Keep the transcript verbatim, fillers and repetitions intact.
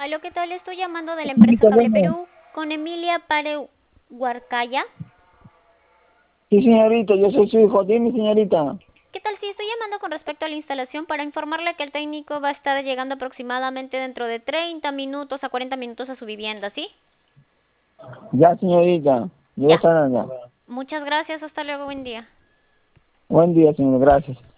Aló, ¿qué tal? Estoy llamando de la empresa Señorita, Cable bueno, Perú con Emilia Pare Huarcaya. sí, señorita, yo soy su hijo. Dime, señorita. ¿Qué tal? Sí, estoy llamando con respecto a la instalación para informarle que el técnico va a estar llegando aproximadamente dentro de treinta minutos a cuarenta minutos a su vivienda, ¿sí? Ya, señorita, yo voy a Ya. estar allá. Muchas gracias. Hasta luego. Buen día. Buen día, señor, gracias.